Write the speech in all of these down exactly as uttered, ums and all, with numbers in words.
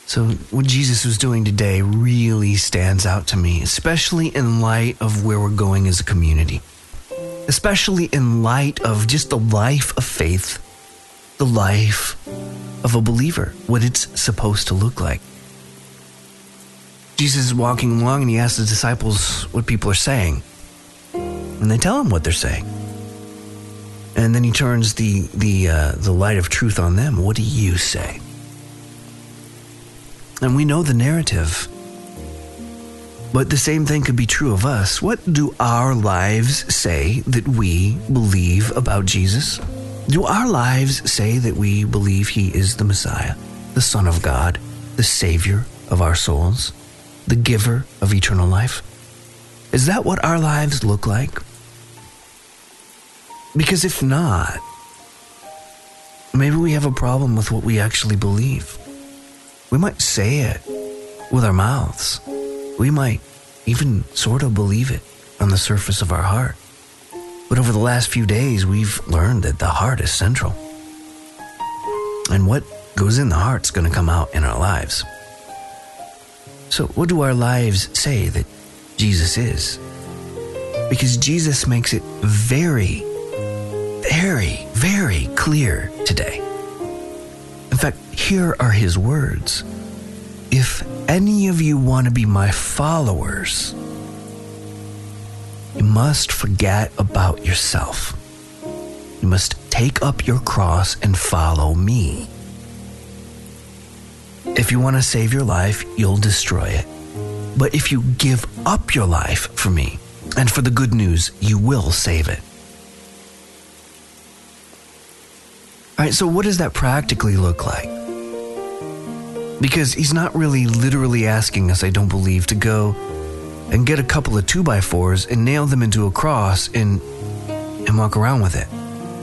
So what Jesus was doing today really stands out to me, especially in light of where we're going as a community, especially in light of just the life of faith, the life of a believer, what it's supposed to look like. Jesus is walking along and he asks his disciples what people are saying. And they tell him what they're saying. And then he turns the the uh, the light of truth on them. What do you say? And we know the narrative. But the same thing could be true of us. What do our lives say that we believe about Jesus? Do our lives say that we believe he is the Messiah, the Son of God, the Savior of our souls, the giver of eternal life? Is that what our lives look like? Because if not, maybe we have a problem with what we actually believe. We might say it with our mouths. We might even sort of believe it on the surface of our heart. But over the last few days, we've learned that the heart is central. And what goes in the heart is going to come out in our lives. So what do our lives say that Jesus is? Because Jesus makes it very, very, very clear today. In fact, here are his words. If any of you want to be my followers, you must forget about yourself. You must take up your cross and follow me. If you want to save your life, you'll destroy it. But if you give up your life for me and for the good news, you will save it. All right, so what does that practically look like? Because he's not really literally asking us, I don't believe, to go and get a couple of two by fours and nail them into a cross and and walk around with it.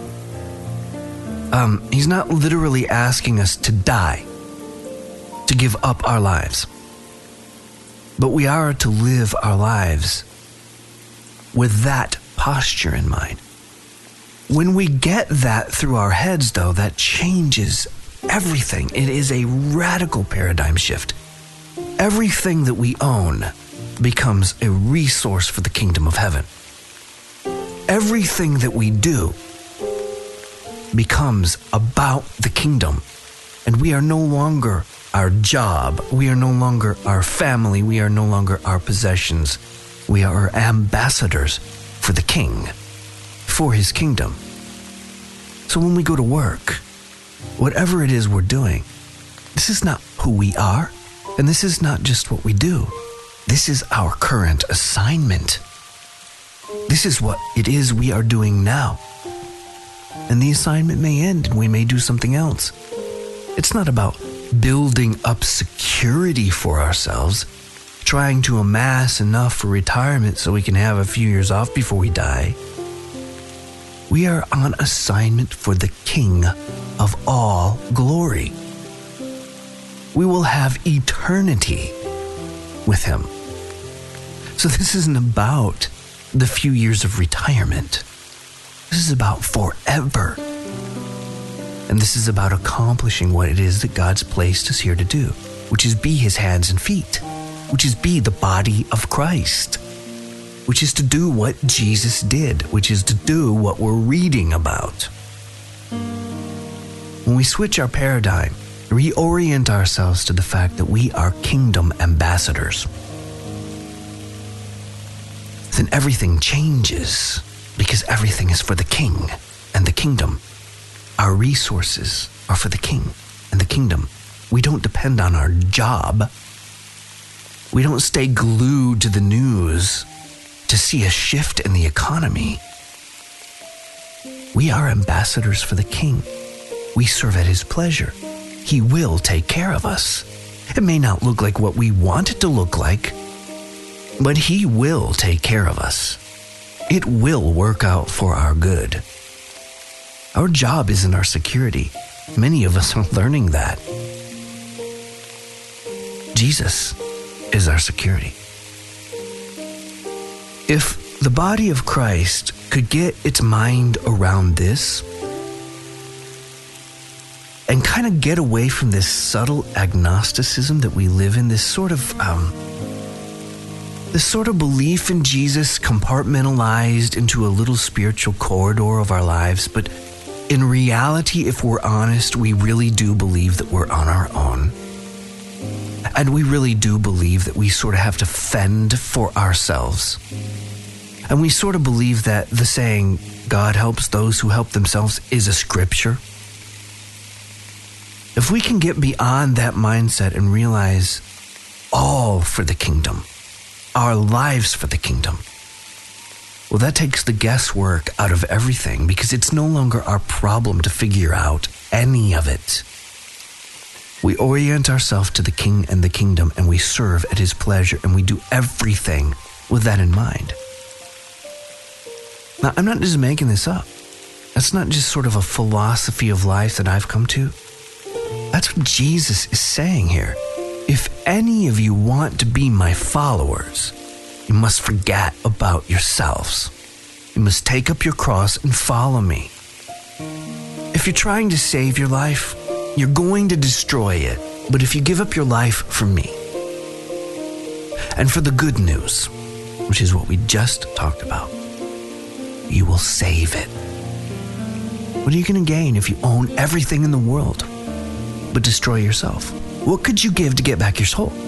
Um, he's not literally asking us to die, to give up our lives. But we are to live our lives with that posture in mind. When we get that through our heads, though, that changes everything. It is a radical paradigm shift. Everything that we own becomes a resource for the kingdom of heaven. Everything that we do becomes about the kingdom. And we are no longer our job. We are no longer our family. We are no longer our possessions. We are ambassadors for the king, for his kingdom. So when we go to work, whatever it is we're doing, this is not who we are, and this is not just what we do. This is our current assignment. This is what it is we are doing now. And the assignment may end and we may do something else. It's not about building up security for ourselves, trying to amass enough for retirement so we can have a few years off before we die. We are on assignment for the King of all glory. We will have eternity with him. So this isn't about the few years of retirement. This is about forever. And this is about accomplishing what it is that God's placed us here to do, which is be his hands and feet, which is be the body of Christ, which is to do what Jesus did, which is to do what we're reading about. When we switch our paradigm, reorient ourselves to the fact that we are kingdom ambassadors, then everything changes because everything is for the king and the kingdom. Our resources are for the king and the kingdom. We don't depend on our job. We don't stay glued to the news to see a shift in the economy. We are ambassadors for the king. We serve at his pleasure. He will take care of us. It may not look like what we want it to look like, but he will take care of us. It will work out for our good. Our job isn't our security. Many of us are learning that. Jesus is our security. If the body of Christ could get its mind around this and kind of get away from this subtle agnosticism that we live in, this sort of um, this sort of belief in Jesus compartmentalized into a little spiritual corridor of our lives. But in reality, if we're honest, we really do believe that we're on our own. And we really do believe that we sort of have to fend for ourselves. And we sort of believe that the saying, God helps those who help themselves, is a scripture. If we can get beyond that mindset and realize all for the kingdom, our lives for the kingdom, well, that takes the guesswork out of everything, because it's no longer our problem to figure out any of it. We orient ourselves to the King and the kingdom, and we serve at his pleasure, and we do everything with that in mind. Now, I'm not just making this up. That's not just sort of a philosophy of life that I've come to. That's what Jesus is saying here. If any of you want to be my followers, you must forget about yourselves. You must take up your cross and follow me. If you're trying to save your life, you're going to destroy it. But if you give up your life for me and for the good news, which is what we just talked about, you will save it. What are you going to gain if you own everything in the world but destroy yourself? What could you give to get back your soul?